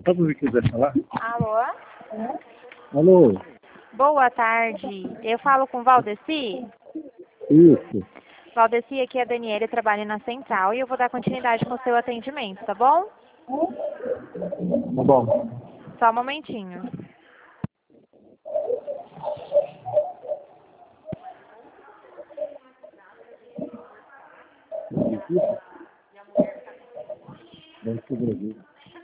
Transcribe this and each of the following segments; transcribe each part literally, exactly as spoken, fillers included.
Só para ver se quiser falar. Alô? Alô? Boa tarde. Eu falo com Valdeci? Isso. Valdeci, aqui é a Daniela, trabalho na Central e eu vou dar continuidade com o seu atendimento, tá bom? Tá bom. Só um momentinho. Deve ser Brasil.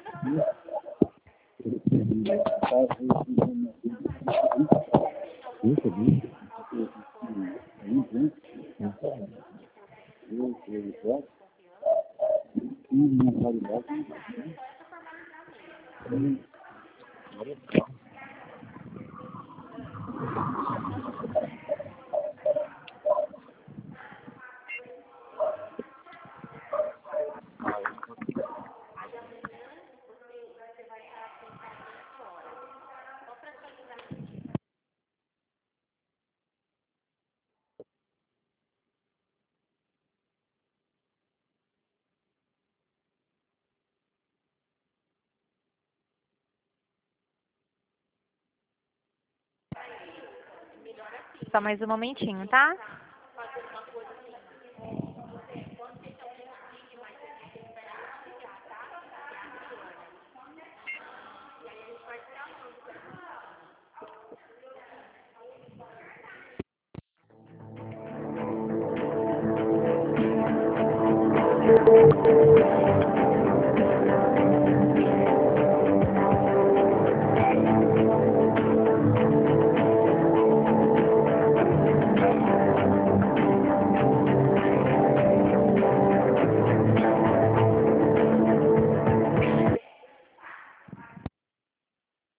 Só mais um momentinho, tá?